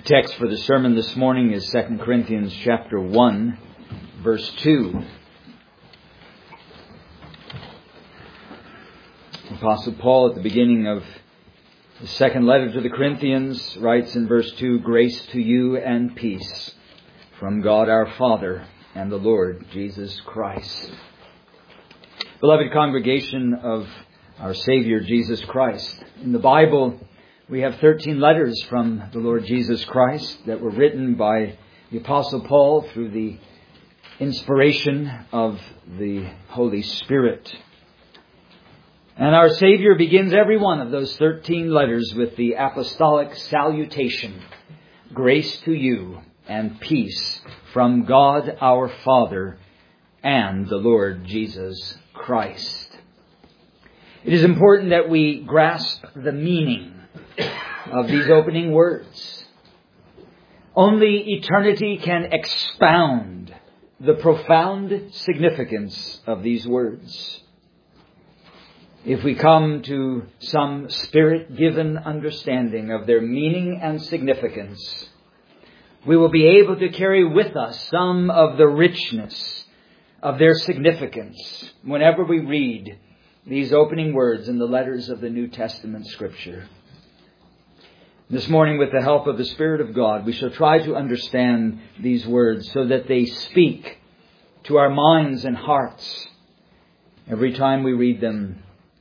The text for the sermon this morning is 2 Corinthians chapter 1, verse 2. Apostle Paul, at the beginning of the second letter to the Corinthians, writes in verse 2, "Grace to you and peace from God our Father and the Lord Jesus Christ." Beloved congregation of our Savior Jesus Christ, in the Bible we have 13 letters from the Lord Jesus Christ that were written by the Apostle Paul through the inspiration of the Holy Spirit. And our Savior begins every one of those 13 letters with the apostolic salutation, "Grace to you and peace from God our Father and the Lord Jesus Christ." It is important that we grasp the meaning of these opening words. Only eternity can expound the profound significance of these words. If we come to some Spirit-given understanding of their meaning and significance, we will be able to carry with us some of the richness of their significance whenever we read these opening words in the letters of the New Testament Scripture. This morning, with the help of the Spirit of God, we shall try to understand these words so that they speak to our minds and hearts every time we read them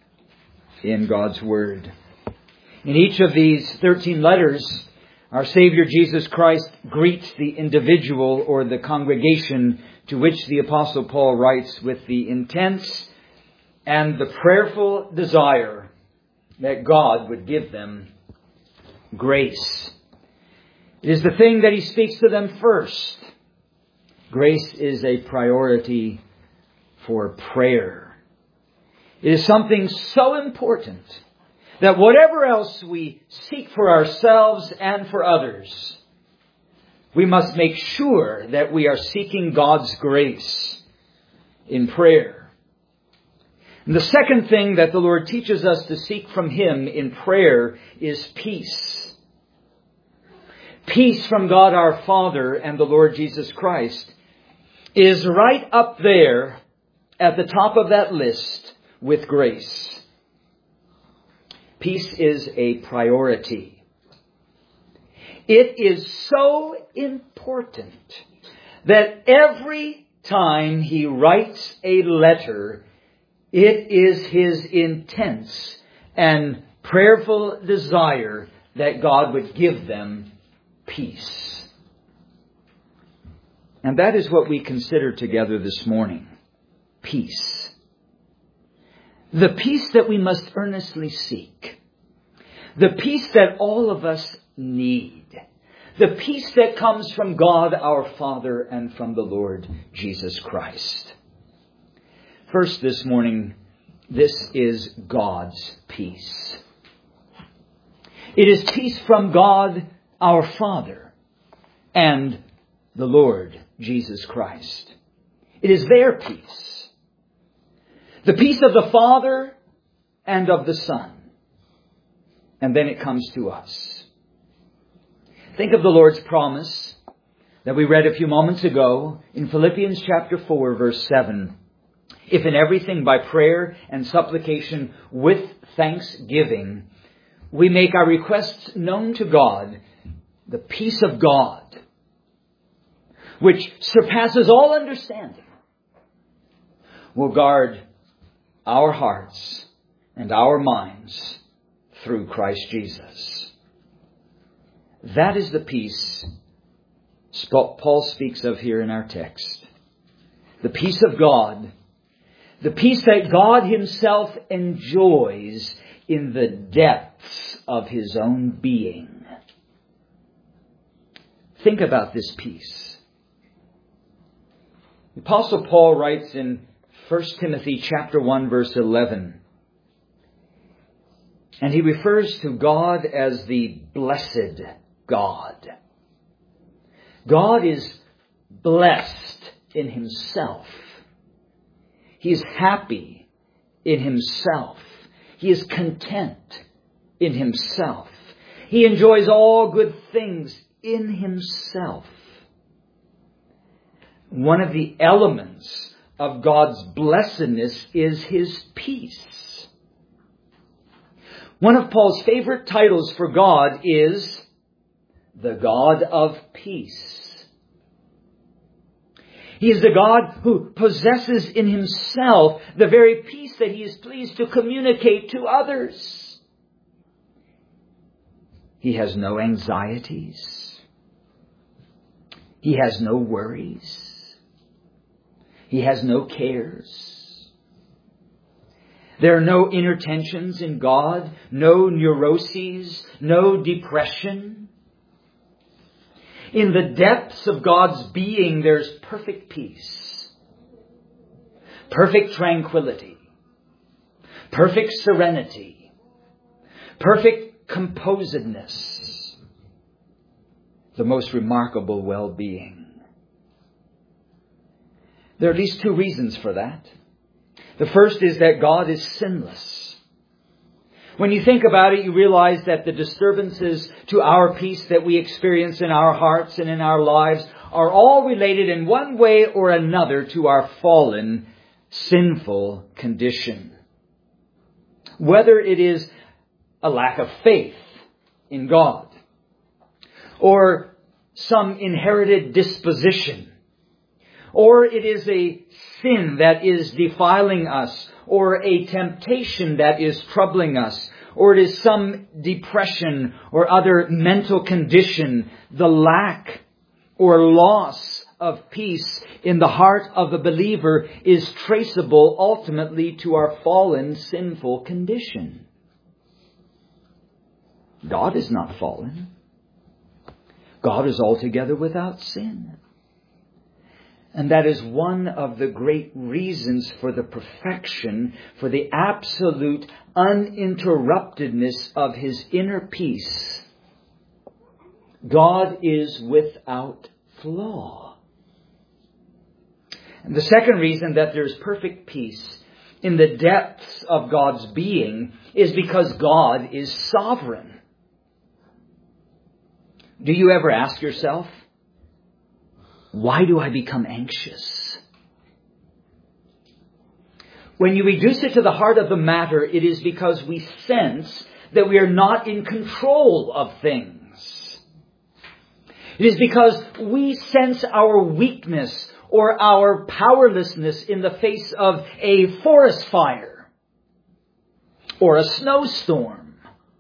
in God's Word. In each of these 13 letters, our Savior Jesus Christ greets the individual or the congregation to which the Apostle Paul writes with the intense and the prayerful desire that God would give them grace. It is the thing that he speaks to them first. Grace is a priority for prayer. It is something so important that whatever else we seek for ourselves and for others, we must make sure that we are seeking God's grace in prayer. And the second thing that the Lord teaches us to seek from Him in prayer is peace. Peace from God our Father and the Lord Jesus Christ is right up there at the top of that list with grace. Peace is a priority. It is so important that every time he writes a letter, it is his intense and prayerful desire that God would give them peace. And that is what we consider together this morning. Peace. The peace that we must earnestly seek. The peace that all of us need. The peace that comes from God our Father and from the Lord Jesus Christ. First this morning, this is God's peace. It is peace from God our Father and the Lord Jesus Christ. It is their peace. The peace of the Father and of the Son. And then it comes to us. Think of the Lord's promise that we read a few moments ago in Philippians chapter 4, verse 7. "If in everything by prayer and supplication with thanksgiving, we make our requests known to God, the peace of God, which surpasses all understanding, will guard our hearts and our minds through Christ Jesus." That is the peace Paul speaks of here in our text. The peace of God. The peace that God Himself enjoys in the depths of His own being. Think about this peace. The Apostle Paul writes in 1 Timothy chapter 1, verse 11, and he refers to God as the blessed God. God is blessed in Himself. He is happy in Himself. He is content in Himself. He enjoys all good things in himself. One of the elements of God's blessedness is his peace. One of Paul's favorite titles for God is the God of peace. He is the God who possesses in himself the very peace that he is pleased to communicate to others. He has no anxieties. He has no worries. He has no cares. There are no inner tensions in God, no neuroses, no depression. In the depths of God's being, there's perfect peace, perfect tranquility, perfect serenity, perfect composedness, the most remarkable well-being. There are at least two reasons for that. The first is that God is sinless. When you think about it, you realize that the disturbances to our peace that we experience in our hearts and in our lives are all related in one way or another to our fallen, sinful condition. Whether it is a lack of faith in God, or some inherited disposition, or it is a sin that is defiling us, or a temptation that is troubling us, or it is some depression or other mental condition, the lack or loss of peace in the heart of the believer is traceable ultimately to our fallen, sinful condition. God is not fallen. God is altogether without sin. And that is one of the great reasons for the perfection, for the absolute uninterruptedness of his inner peace. God is without flaw. And the second reason that there is perfect peace in the depths of God's being is because God is sovereign. Do you ever ask yourself, why do I become anxious? When you reduce it to the heart of the matter, it is because we sense that we are not in control of things. It is because we sense our weakness or our powerlessness in the face of a forest fire, or a snowstorm,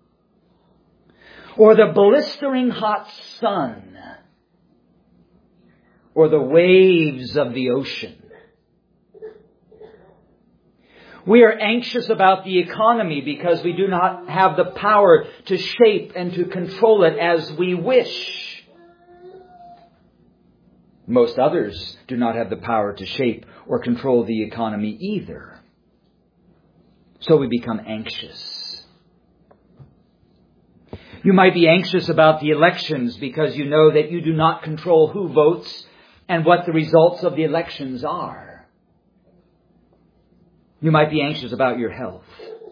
or the blistering hot sun, or the waves of the ocean. We are anxious about the economy because we do not have the power to shape and to control it as we wish. Most others do not have the power to shape or control the economy either. So we become anxious. You might be anxious about the elections because you know that you do not control who votes and what the results of the elections are. You might be anxious about your health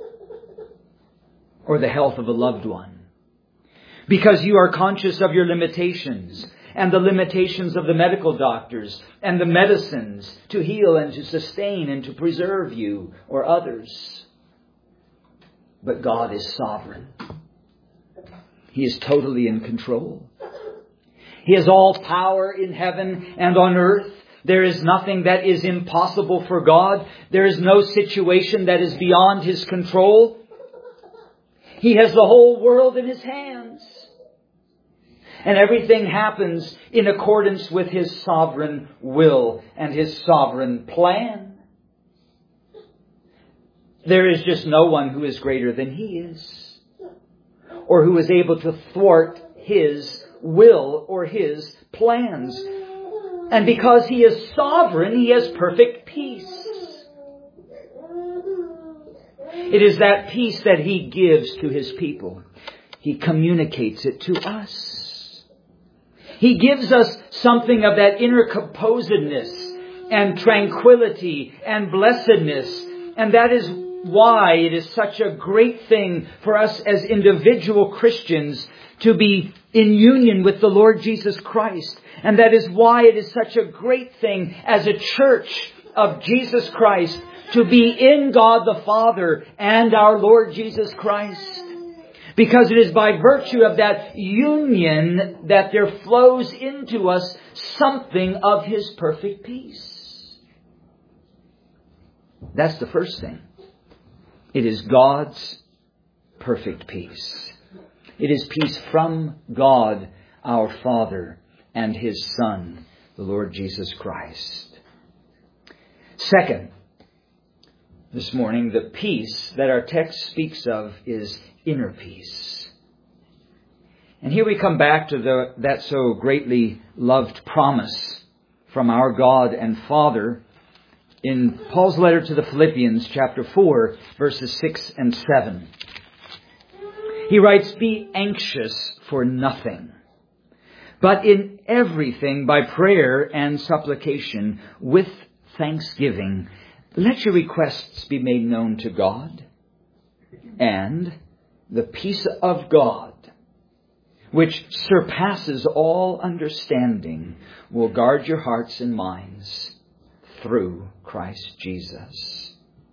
or the health of a loved one because you are conscious of your limitations and the limitations of the medical doctors and the medicines to heal and to sustain and to preserve you or others. But God is sovereign. He is totally in control. He has all power in heaven and on earth. There is nothing that is impossible for God. There is no situation that is beyond his control. He has the whole world in his hands. And everything happens in accordance with his sovereign will and his sovereign plan. There is just no one who is greater than he is, or who is able to thwart his will or his plans. And because he is sovereign, he has perfect peace. It is that peace that he gives to his people. He communicates it to us. He gives us something of that inner composedness and tranquility and blessedness. And that is why it is such a great thing for us as individual Christians to be in union with the Lord Jesus Christ. And that is why it is such a great thing as a church of Jesus Christ to be in God the Father and our Lord Jesus Christ. Because it is by virtue of that union that there flows into us something of His perfect peace. That's the first thing. It is God's perfect peace. It is peace from God, our Father, and His Son, the Lord Jesus Christ. Second, this morning, the peace that our text speaks of is inner peace. And here we come back to that so greatly loved promise from our God and Father in Paul's letter to the Philippians, chapter 4, verses 6 and 7. He writes, "Be anxious for nothing, but in everything by prayer and supplication with thanksgiving, let your requests be made known to God, and the peace of God, which surpasses all understanding, will guard your hearts and minds through Christ Jesus."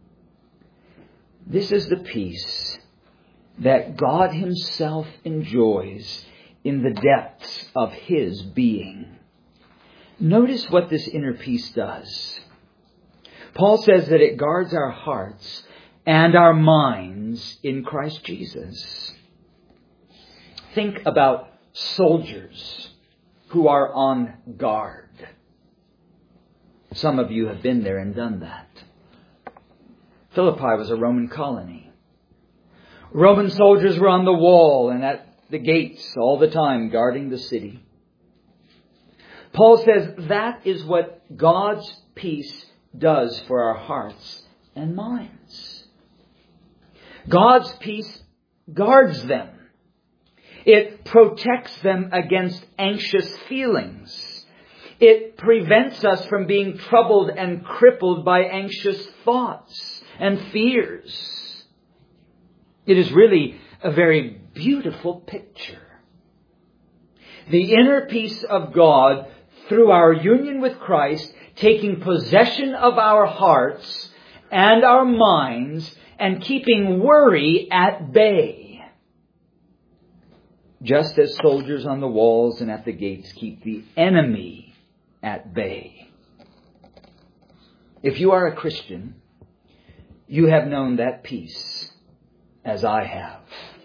This is the peace that God Himself enjoys in the depths of His being. Notice what this inner peace does. Paul says that it guards our hearts and our minds in Christ Jesus. Think about soldiers who are on guard. Some of you have been there and done that. Philippi was a Roman colony. Roman soldiers were on the wall and at the gates all the time guarding the city. Paul says that is what God's peace does for our hearts and minds. God's peace guards them. It protects them against anxious feelings. It prevents us from being troubled and crippled by anxious thoughts and fears. It is really a very beautiful picture. The inner peace of God through our union with Christ, taking possession of our hearts and our minds and keeping worry at bay. Just as soldiers on the walls and at the gates keep the enemy at bay. If you are a Christian, you have known that peace as I have.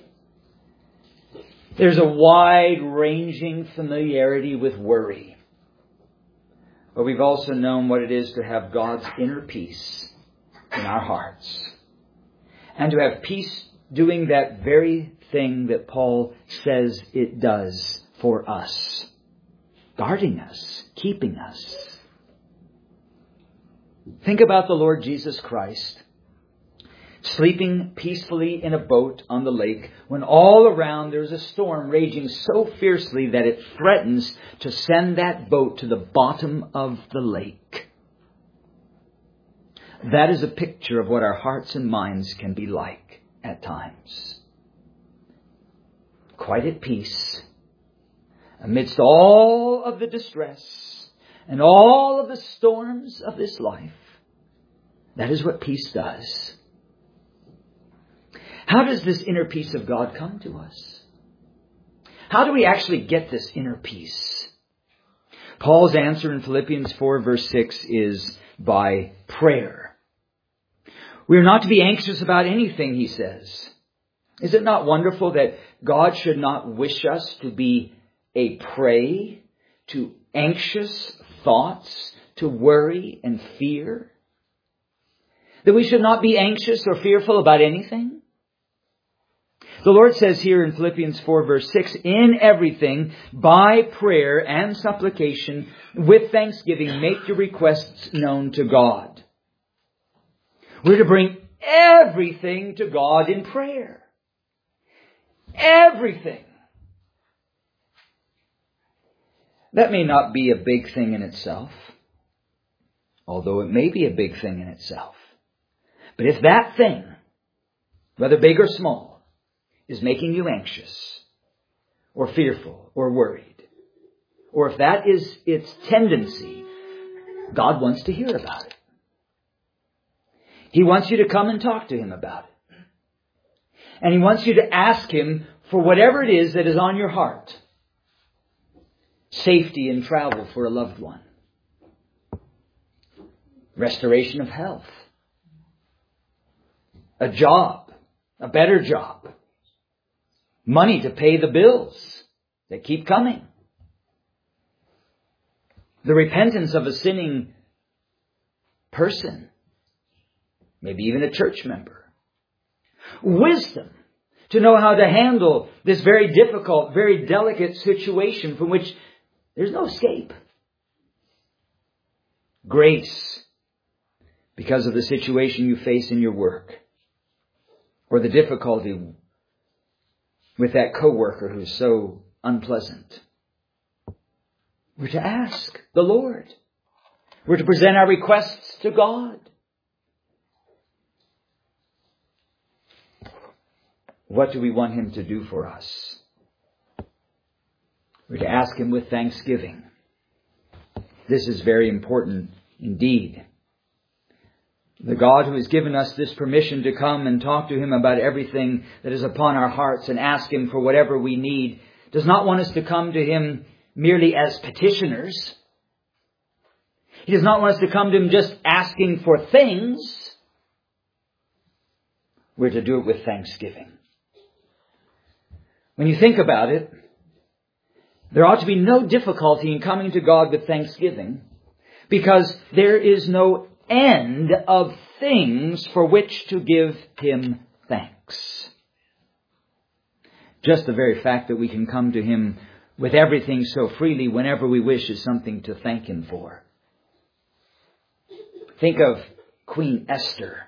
There's a wide-ranging familiarity with worry. But we've also known what it is to have God's inner peace in our hearts. And to have peace doing that very thing that Paul says it does for us. Guarding us, keeping us. Think about the Lord Jesus Christ sleeping peacefully in a boat on the lake when all around there's a storm raging so fiercely that it threatens to send that boat to the bottom of the lake. That is a picture of what our hearts and minds can be like at times. Quite at peace amidst all of the distress and all of the storms of this life. That is what peace does. How does this inner peace of God come to us? How do we actually get this inner peace? Paul's answer in Philippians 4 verse 6 is by prayer. We are not to be anxious about anything, he says. Is it not wonderful that God should not wish us to be a prey to anxious thoughts, to worry and fear? That we should not be anxious or fearful about anything? The Lord says here in Philippians 4 verse 6, in everything, by prayer and supplication, with thanksgiving, make your requests known to God. We're to bring everything to God in prayer. Everything. That may not be a big thing in itself, although it may be a big thing in itself. But if that thing, whether big or small, is making you anxious, or fearful or worried, or if that is its tendency, God wants to hear about it. He wants you to come and talk to Him about it. And He wants you to ask Him for whatever it is that is on your heart. Safety in travel for a loved one. Restoration of health. A job. A better job. Money to pay the bills that keep coming. The repentance of a sinning person. Maybe even a church member. Wisdom to know how to handle this very difficult, very delicate situation from which there's no escape. Grace because of the situation you face in your work, or the difficulty with that coworker who's so unpleasant. We're to ask the Lord. We're to present our requests to God. What do we want Him to do for us? We're to ask Him with thanksgiving. This is very important indeed. The God who has given us this permission to come and talk to Him about everything that is upon our hearts and ask Him for whatever we need does not want us to come to Him merely as petitioners. He does not want us to come to Him just asking for things. We're to do it with thanksgiving. When you think about it, there ought to be no difficulty in coming to God with thanksgiving, because there is no end of things for which to give Him thanks. Just the very fact that we can come to Him with everything so freely whenever we wish is something to thank Him for. Think of Queen Esther.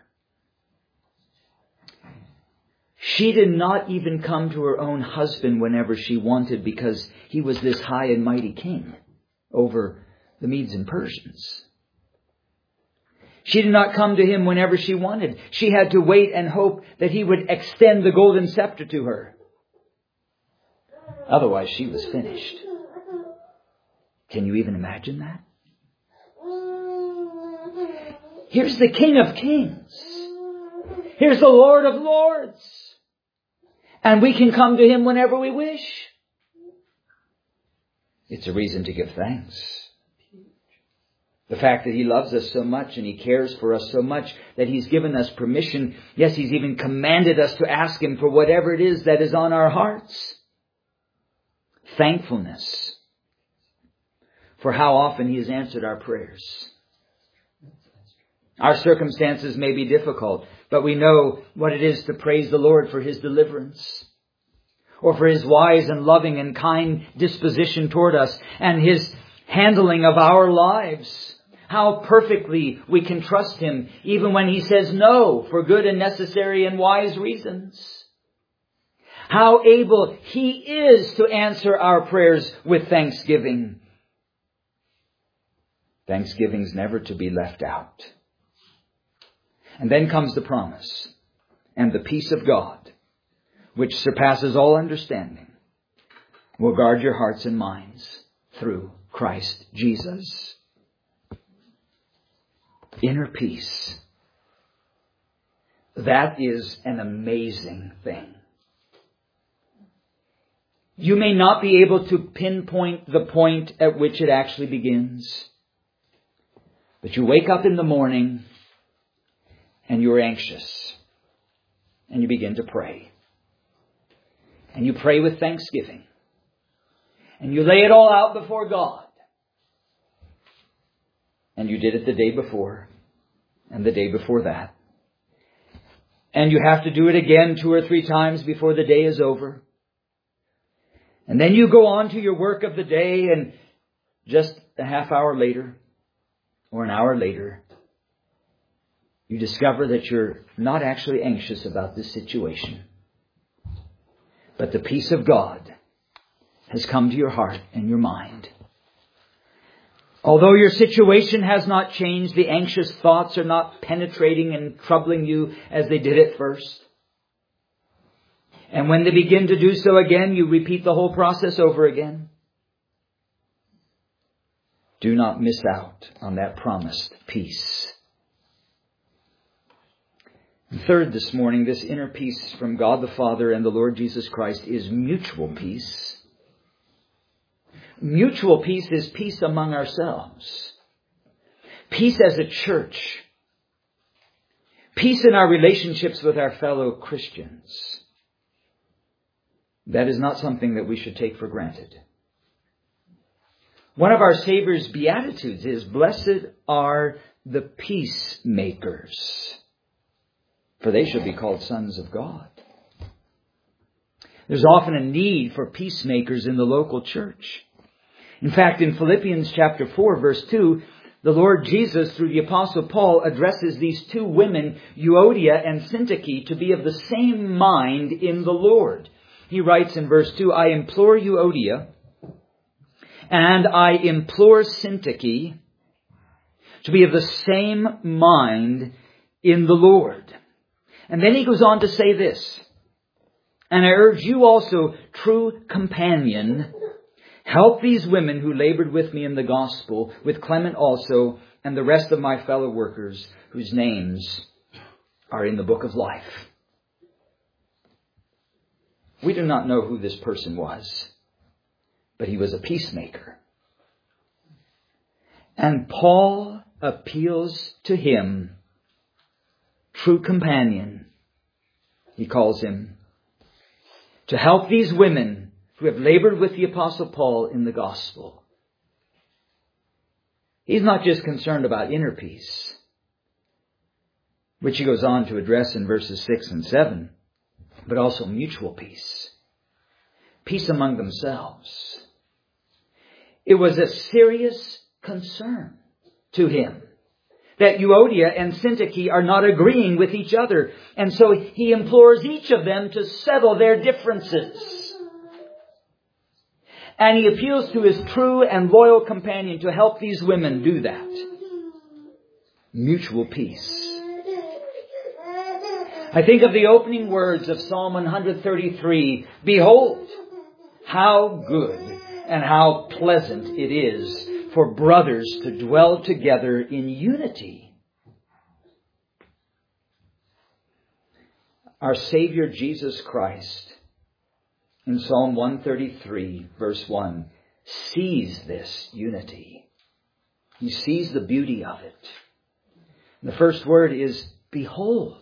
She did not even come to her own husband whenever she wanted, because he was this high and mighty king over the Medes and Persians. She did not come to him whenever she wanted. She had to wait and hope that he would extend the golden scepter to her. Otherwise, she was finished. Can you even imagine that? Here's the King of Kings. Here's the Lord of Lords. And we can come to Him whenever we wish. It's a reason to give thanks. The fact that He loves us so much and He cares for us so much that He's given us permission. Yes, He's even commanded us to ask Him for whatever it is that is on our hearts. Thankfulness for how often He has answered our prayers. Our circumstances may be difficult, but we know what it is to praise the Lord for His deliverance, or for His wise and loving and kind disposition toward us, and His handling of our lives. How perfectly we can trust Him, even when He says no, for good and necessary and wise reasons. How able He is to answer our prayers with thanksgiving. Thanksgiving's never to be left out. And then comes the promise, and the peace of God, which surpasses all understanding, will guard your hearts and minds through Christ Jesus. Inner peace. That is an amazing thing. You may not be able to pinpoint the point at which it actually begins, but you wake up in the morning and you're anxious, and you begin to pray. And you pray with thanksgiving. And you lay it all out before God. And you did it the day before, and the day before that. And you have to do it again 2 or 3 times before the day is over. And then you go on to your work of the day, and just a half hour later, or an hour later, you discover that you're not actually anxious about this situation. But the peace of God has come to your heart and your mind. Although your situation has not changed, the anxious thoughts are not penetrating and troubling you as they did at first. And when they begin to do so again, you repeat the whole process over again. Do not miss out on that promised peace. And third this morning, this inner peace from God the Father and the Lord Jesus Christ is mutual peace. Mutual peace is peace among ourselves. Peace as a church. Peace in our relationships with our fellow Christians. That is not something that we should take for granted. One of our Savior's Beatitudes is, blessed are the peacemakers, for they shall be called sons of God. There's often a need for peacemakers in the local church. In fact, in Philippians chapter 4, verse 2, the Lord Jesus, through the Apostle Paul, addresses these two women, Euodia and Syntyche, to be of the same mind in the Lord. He writes in verse 2, I implore Euodia and I implore Syntyche to be of the same mind in the Lord. And then he goes on to say this, and I urge you also, true companion, help these women who labored with me in the gospel, with Clement also, and the rest of my fellow workers whose names are in the book of life. We do not know who this person was, but he was a peacemaker. And Paul appeals to him, true companion, he calls him, to help these women who have labored with the Apostle Paul in the gospel. He's not just concerned about inner peace, which he goes on to address in verses 6 and 7, but also mutual peace. Peace among themselves. It was a serious concern to him that Euodia and Syntyche are not agreeing with each other. And so he implores each of them to settle their differences. And he appeals to his true and loyal companion to help these women do that. Mutual peace. I think of the opening words of Psalm 133. Behold, how good and how pleasant it is for brothers to dwell together in unity. Our Savior Jesus Christ, in Psalm 133, verse 1, sees this unity. He sees the beauty of it. The first word is behold.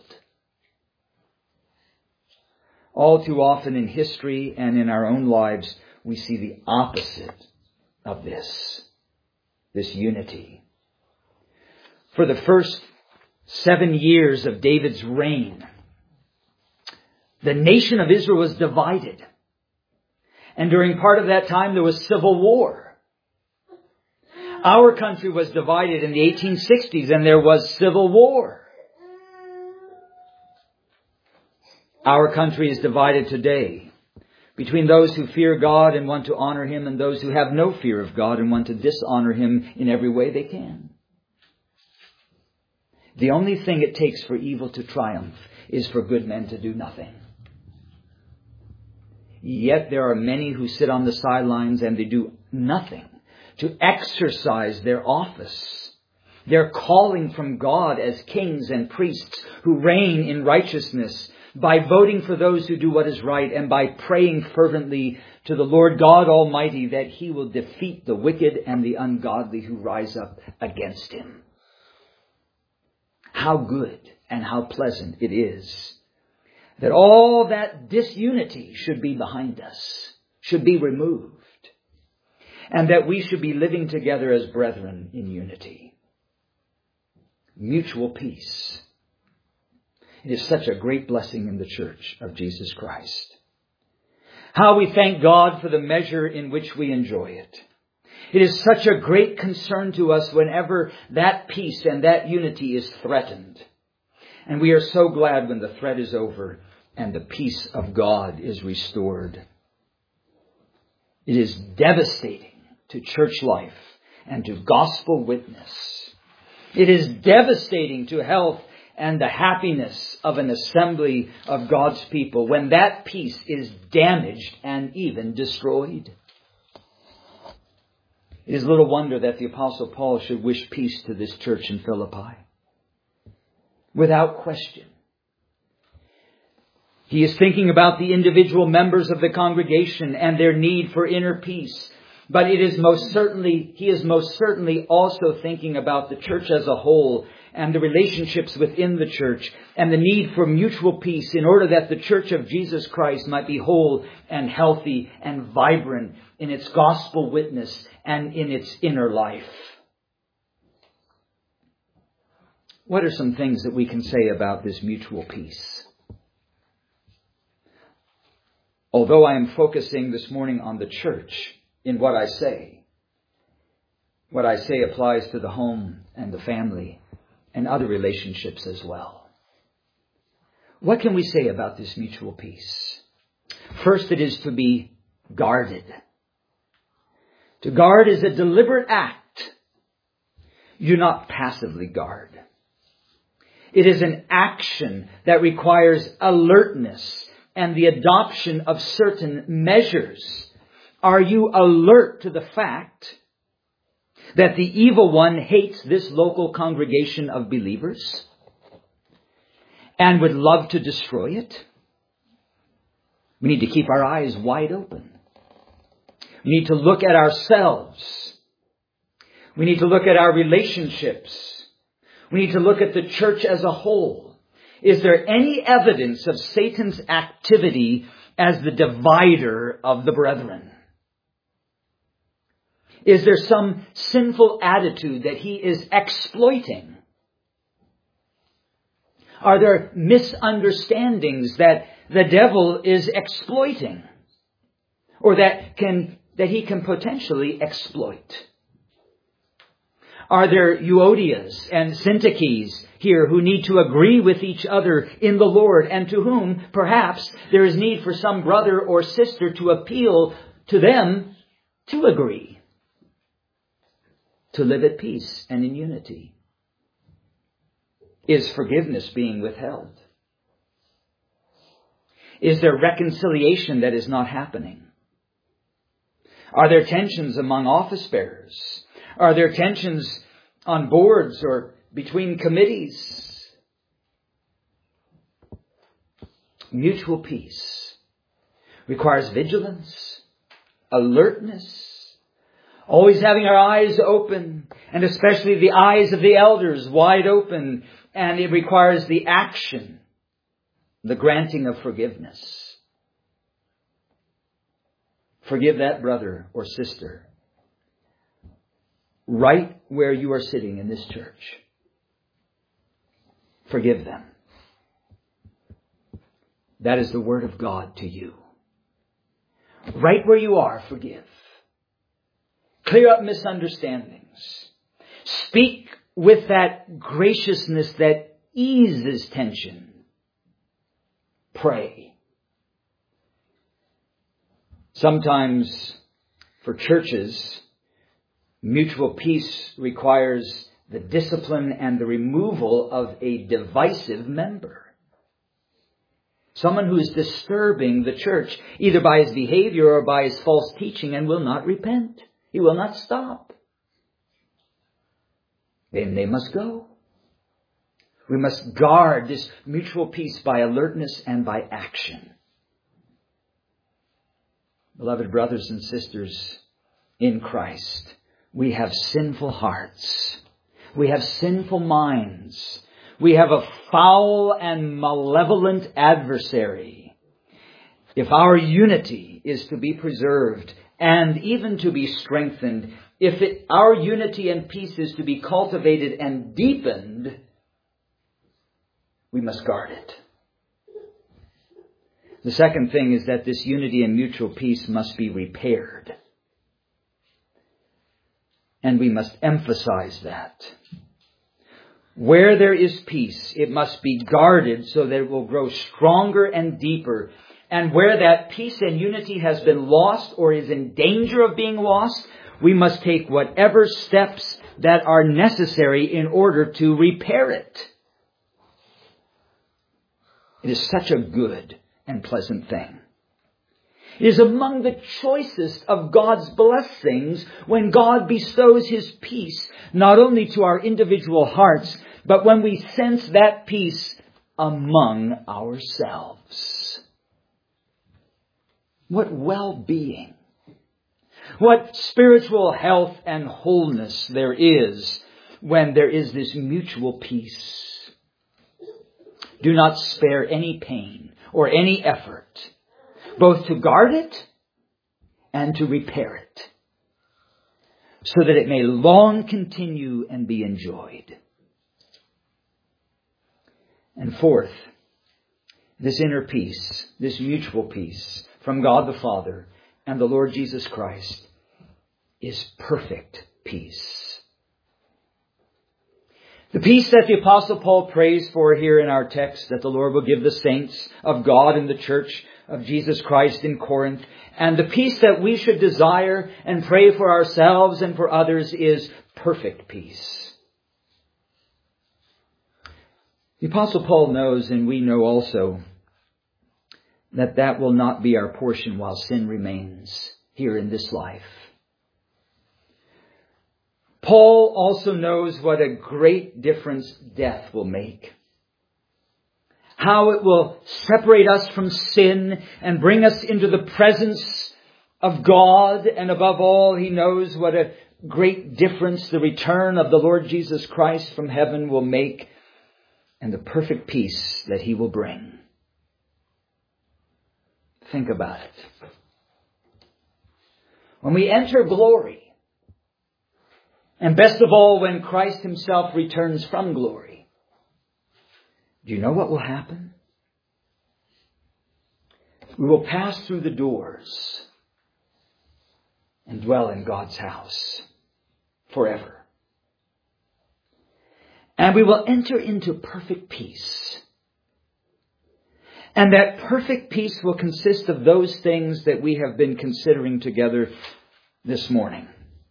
All too often in history and in our own lives, we see the opposite of this unity. For the first 7 years of David's reign, the nation of Israel was divided. And during part of that time, there was civil war. Our country was divided in the 1860s, and there was civil war. Our country is divided today between those who fear God and want to honor Him and those who have no fear of God and want to dishonor Him in every way they can. The only thing it takes for evil to triumph is for good men to do nothing. Yet there are many who sit on the sidelines and they do nothing to exercise their office. Their calling from God as kings and priests who reign in righteousness, by voting for those who do what is right and by praying fervently to the Lord God Almighty that He will defeat the wicked and the ungodly who rise up against Him. How good and how pleasant it is that all that disunity should be behind us, should be removed, and that we should be living together as brethren in unity. Mutual peace. It is such a great blessing in the church of Jesus Christ. How we thank God for the measure in which we enjoy it. It is such a great concern to us whenever that peace and that unity is threatened. And we are so glad when the threat is over and the peace of God is restored. It is devastating to church life and to gospel witness. It is devastating to health and the happiness of an assembly of God's people when that peace is damaged and even destroyed? It is little wonder that the Apostle Paul should wish peace to this church in Philippi. Without question. He is thinking about the individual members of the congregation and their need for inner peace. But he is most certainly also thinking about the church as a whole and the relationships within the church and the need for mutual peace in order that the church of Jesus Christ might be whole and healthy and vibrant in its gospel witness and in its inner life. What are some things that we can say about this mutual peace? Although I am focusing this morning on the church in what I say applies to the home and the family and other relationships as well. What can we say about this mutual peace? First, it is to be guarded. To guard is a deliberate act. You do not passively guard. It is an action that requires alertness and the adoption of certain measures. Are you alert to the fact that the evil one hates this local congregation of believers and would love to destroy it? We need to keep our eyes wide open. We need to look at ourselves. We need to look at our relationships. We need to look at the church as a whole. Is there any evidence of Satan's activity as the divider of the brethren? Is there some sinful attitude that he is exploiting? Are there misunderstandings that the devil is exploiting or that he can potentially exploit? Are there Euodias and Syntyches here who need to agree with each other in the Lord and to whom perhaps there is need for some brother or sister to appeal to them to agree, to live at peace and in unity? Is forgiveness being withheld? Is there reconciliation that is not happening? Are there tensions among office bearers? Are there tensions on boards or between committees? Mutual peace requires vigilance, alertness, always having our eyes open, and especially the eyes of the elders wide open. And it requires the action, the granting of forgiveness. Forgive that brother or sister right where you are sitting in this church. Forgive them. That is the word of God to you. Right where you are, forgive. Clear up misunderstandings. Speak with that graciousness that eases tension. Pray. Sometimes for churches, mutual peace requires the discipline and the removal of a divisive member. Someone who is disturbing the church, either by his behavior or by his false teaching, and will not repent. He will not stop. Then they must go. We must guard this mutual peace by alertness and by action. Beloved brothers and sisters in Christ, we have sinful hearts. We have sinful minds. We have a foul and malevolent adversary. If our unity is to be preserved and even to be strengthened, if our unity and peace is to be cultivated and deepened, we must guard it. The second thing is that this unity and mutual peace must be repaired. And we must emphasize that. Where there is peace, it must be guarded so that it will grow stronger and deeper. And where that peace and unity has been lost or is in danger of being lost, we must take whatever steps that are necessary in order to repair it. It is such a good and pleasant thing. It is among the choicest of God's blessings when God bestows His peace, not only to our individual hearts, but when we sense that peace among ourselves. What well-being, what spiritual health and wholeness there is when there is this mutual peace. Do not spare any pain or any effort, both to guard it and to repair it, so that it may long continue and be enjoyed. And fourth, this inner peace, this mutual peace from God the Father and the Lord Jesus Christ is perfect peace. The peace that the Apostle Paul prays for here in our text, that the Lord will give the saints of God in the church of Jesus Christ in Corinth, and the peace that we should desire and pray for ourselves and for others, is perfect peace. The Apostle Paul knows, and we know also, that that will not be our portion while sin remains here in this life. Paul also knows what a great difference death will make. How it will separate us from sin and bring us into the presence of God. And above all, he knows what a great difference the return of the Lord Jesus Christ from heaven will make, and the perfect peace that He will bring. Think about it. When we enter glory, and best of all, when Christ Himself returns from glory, do you know what will happen? We will pass through the doors and dwell in God's house forever. And we will enter into perfect peace. And that perfect peace will consist of those things that we have been considering together this morning.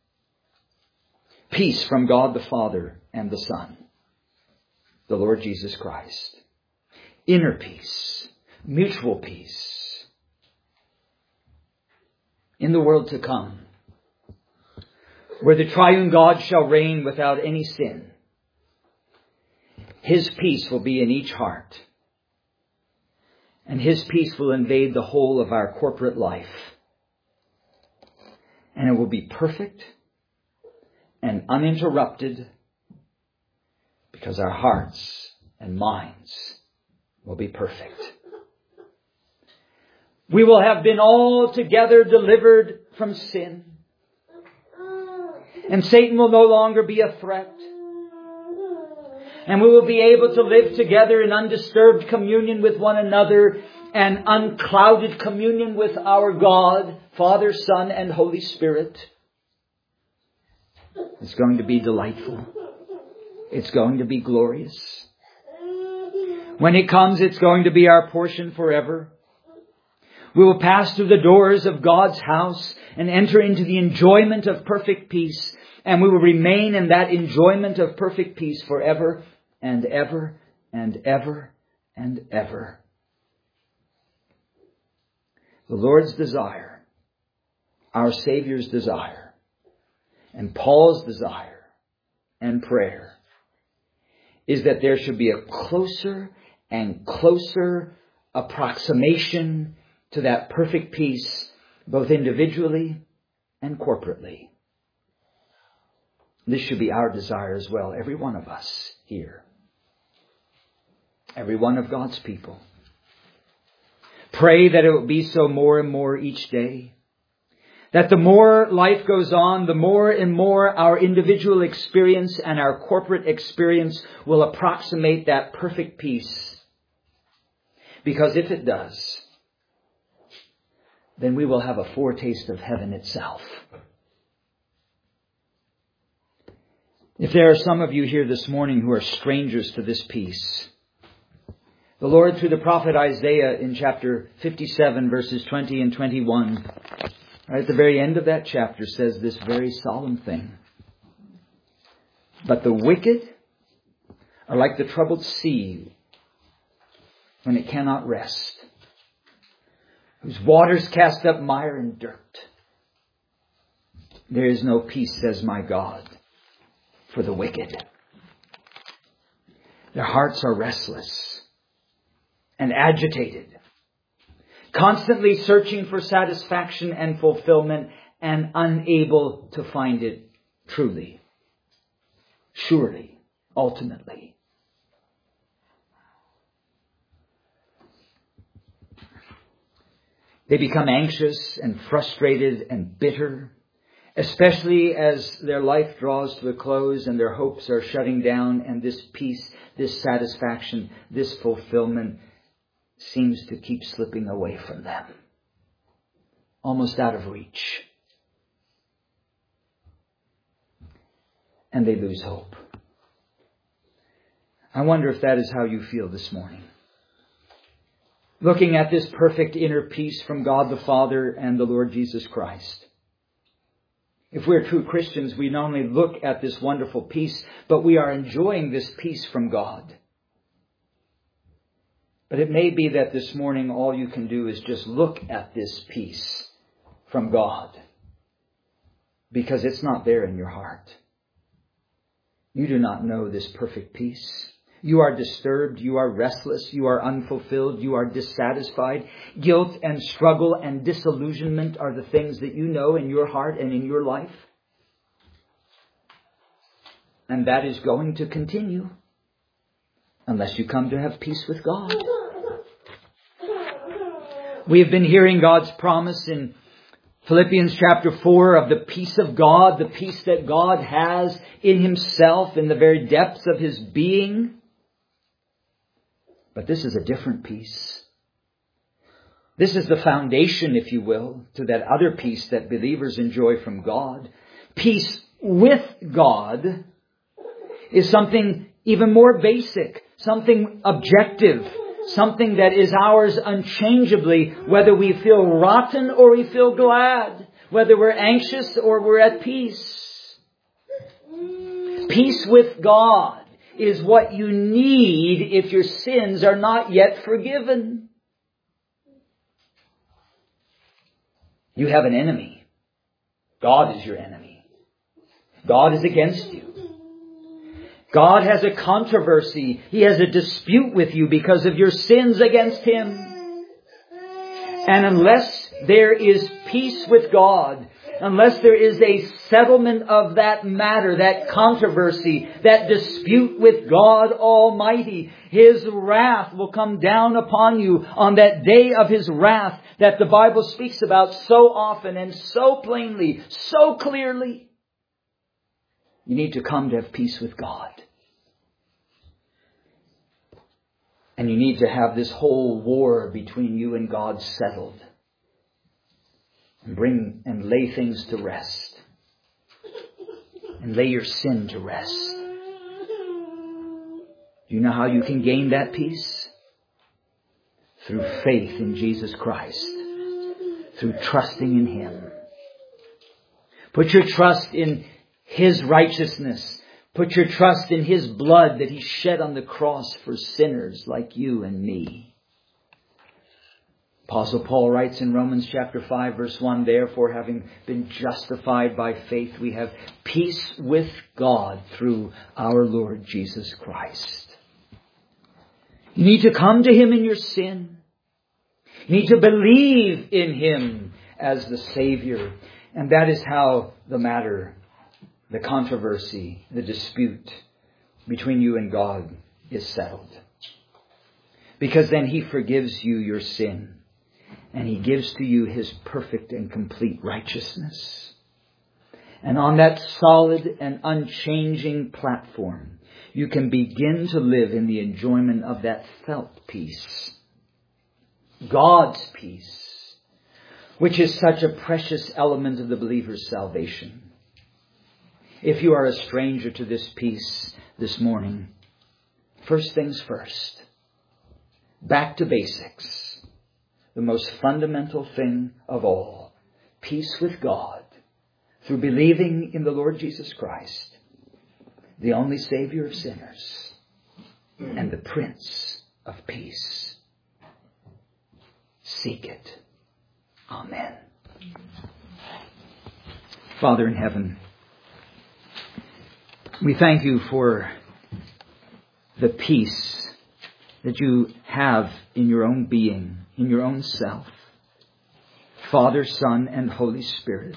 Peace from God the Father and the Son, the Lord Jesus Christ. Inner peace, mutual peace. In the world to come, where the triune God shall reign without any sin, His peace will be in each heart. And His peace will invade the whole of our corporate life. And it will be perfect and uninterrupted, because our hearts and minds will be perfect. We will have been altogether delivered from sin. And Satan will no longer be a threat. And we will be able to live together in undisturbed communion with one another and unclouded communion with our God, Father, Son, and Holy Spirit. It's going to be delightful. It's going to be glorious. When it comes, it's going to be our portion forever. We will pass through the doors of God's house and enter into the enjoyment of perfect peace. And we will remain in that enjoyment of perfect peace forever and ever and ever and ever. The Lord's desire, our Savior's desire, and Paul's desire and prayer is that there should be a closer and closer approximation to that perfect peace, both individually and corporately. This should be our desire as well, every one of us here. Every one of God's people. Pray that it will be so more and more each day. That the more life goes on, the more and more our individual experience and our corporate experience will approximate that perfect peace. Because if it does, then we will have a foretaste of heaven itself. If there are some of you here this morning who are strangers to this peace, the Lord, through the prophet Isaiah in chapter 57, verses 20 and 21, right at the very end of that chapter, says this very solemn thing. But the wicked are like the troubled sea when it cannot rest, whose waters cast up mire and dirt. There is no peace, says my God, for the wicked. Their hearts are restless and agitated, constantly searching for satisfaction and fulfillment and unable to find it truly, surely, ultimately. They become anxious and frustrated and bitter, especially as their life draws to a close and their hopes are shutting down, and this peace, this satisfaction, this fulfillment seems to keep slipping away from them, almost out of reach. And they lose hope. I wonder if that is how you feel this morning. Looking at this perfect inner peace from God the Father and the Lord Jesus Christ. If we're true Christians, we not only look at this wonderful peace, but we are enjoying this peace from God. But it may be that this morning all you can do is just look at this peace from God, because it's not there in your heart. You do not know this perfect peace. You are disturbed, you are restless, you are unfulfilled, you are dissatisfied. Guilt and struggle and disillusionment are the things that you know in your heart and in your life. And that is going to continue unless you come to have peace with God. We have been hearing God's promise in Philippians chapter 4 of the peace of God, the peace that God has in Himself, in the very depths of His being. But this is a different peace. This is the foundation, if you will, to that other peace that believers enjoy from God. Peace with God is something even more basic, something objective, something that is ours unchangeably, whether we feel rotten or we feel glad, whether we're anxious or we're at peace. Peace with God is what you need if your sins are not yet forgiven. You have an enemy. God is your enemy. God is against you. God has a controversy. He has a dispute with you because of your sins against Him. And unless there is peace with God, unless there is a settlement of that matter, that controversy, that dispute with God Almighty, His wrath will come down upon you on that day of His wrath that the Bible speaks about so often and so plainly, so clearly. You need to come to have peace with God. And you need to have this whole war between you and God settled. And lay things to rest. And lay your sin to rest. Do you know how you can gain that peace? Through faith in Jesus Christ. Through trusting in Him. Put your trust in His righteousness. Put your trust in His blood that He shed on the cross for sinners like you and me. Apostle Paul writes in Romans chapter 5 verse 1, therefore having been justified by faith, we have peace with God through our Lord Jesus Christ. You need to come to Him in your sin. You need to believe in Him as the Savior. And that is how the matter, the controversy, the dispute between you and God is settled. Because then He forgives you your sin. And He gives to you His perfect and complete righteousness. And on that solid and unchanging platform, you can begin to live in the enjoyment of that felt peace. God's peace, which is such a precious element of the believer's salvation. If you are a stranger to this peace this morning, first things first, back to basics. The most fundamental thing of all, peace with God through believing in the Lord Jesus Christ, the only Savior of sinners and the Prince of Peace. seek it. Amen. Father in heaven, we thank you for the peace that you have in your own being, in your own self. Father, Son, and Holy Spirit.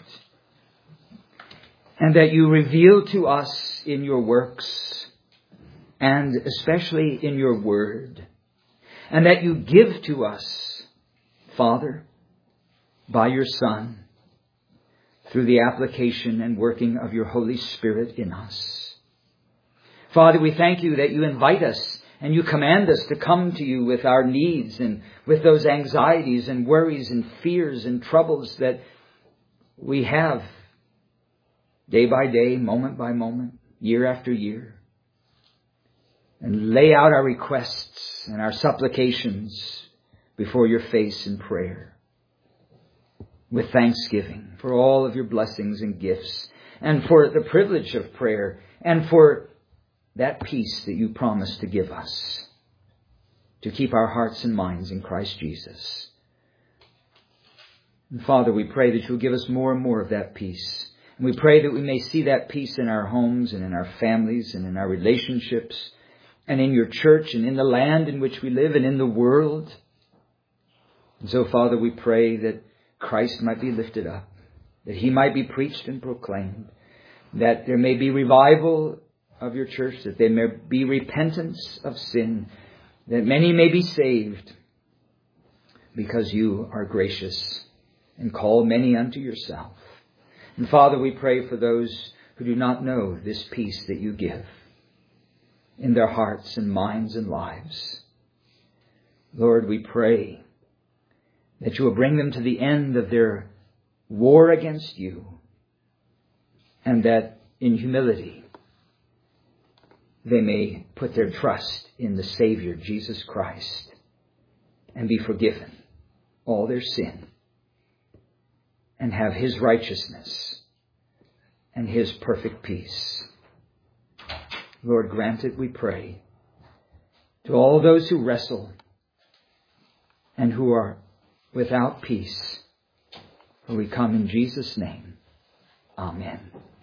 And that you reveal to us in your works, and especially in your word. And that you give to us, Father, by your Son, through the application and working of your Holy Spirit in us. Father, we thank you that you invite us and you command us to come to you with our needs and with those anxieties and worries and fears and troubles that we have day by day, moment by moment, year after year. And lay out our requests and our supplications before your face in prayer. With thanksgiving for all of your blessings and gifts, and for the privilege of prayer, and for that peace that you promised to give us, to keep our hearts and minds in Christ Jesus. And Father, we pray that you'll give us more and more of that peace. And we pray that we may see that peace in our homes and in our families and in our relationships and in your church and in the land in which we live and in the world. And so, Father, we pray that Christ might be lifted up, that he might be preached and proclaimed, that there may be revival of your church, that there may be repentance of sin, that many may be saved, because you are gracious and call many unto yourself. And Father, we pray for those who do not know this peace that you give in their hearts and minds and lives. Lord, we pray that you will bring them to the end of their war against you, and that in humility they may put their trust in the Savior, Jesus Christ, and be forgiven all their sin, and have his righteousness and his perfect peace. Lord, grant it, we pray, to all those who wrestle and who are without peace. For we come in Jesus' name. Amen.